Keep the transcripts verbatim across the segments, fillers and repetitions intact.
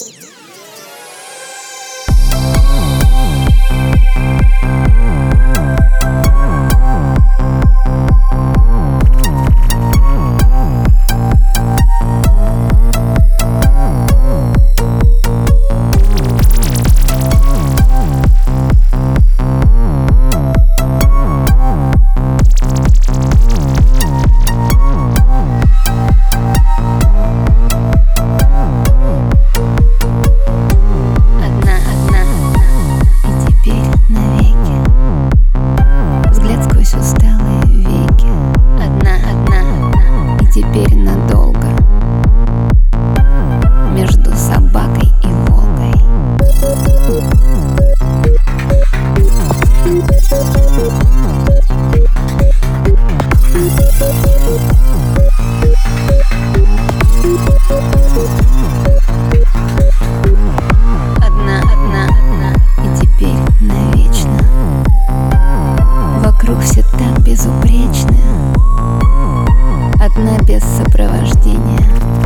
Теперь надолго между собакой и Волгой. Одна, одна, одна, и теперь навечно. Вокруг все так безупречно. Одна без сопровождения.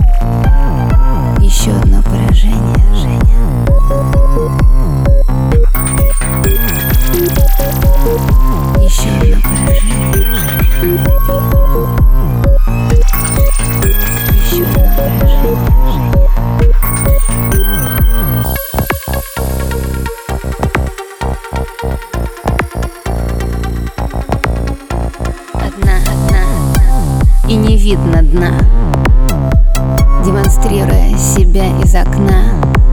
Еще одно поражение, Женя. Еще одно поражение, Женя. Еще одно поражение, Женя. Одна, одна, одна. И не видно дна, демонстрируя себя из окна.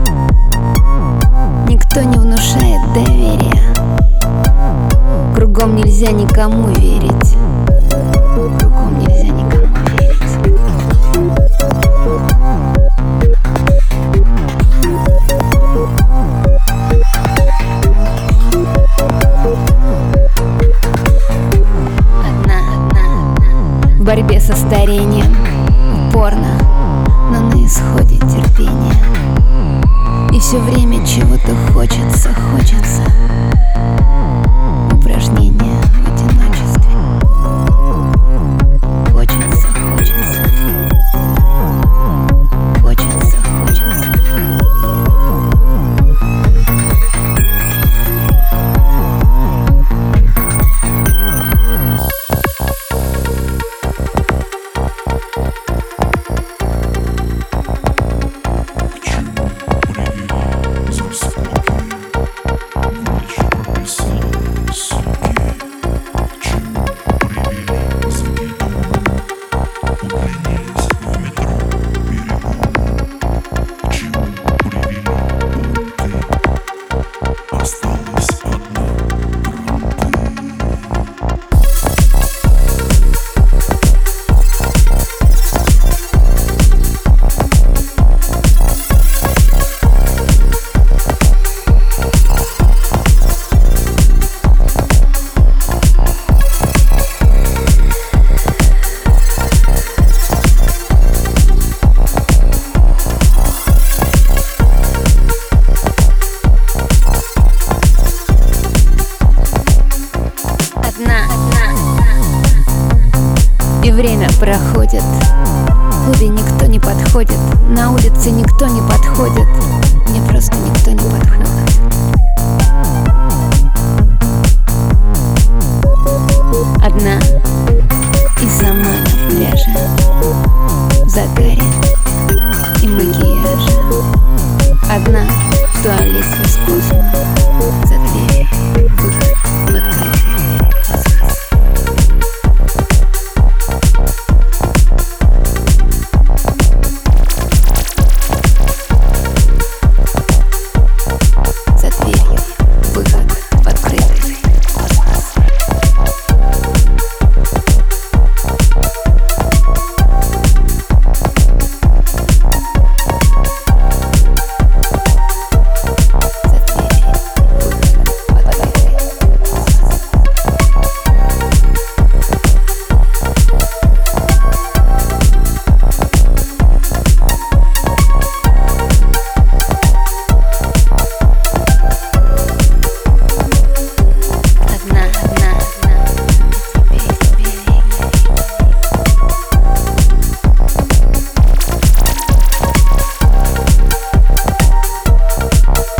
Никто не внушает доверия. Кругом нельзя никому верить. Кругом нельзя никому верить. Одна, одна, одна. В борьбе со старением, упорно, но на исходе терпения. И все время чего-то хочется, хочется. Упражнение в одиночестве. Хочется, хочется. Хочется, хочется. И время проходит, в клубе никто не подходит, на улице никто не подходит, мне просто никто не подходит. Одна и сама на пляже, в загаре и макияже. Одна в туалете с космо за дверью.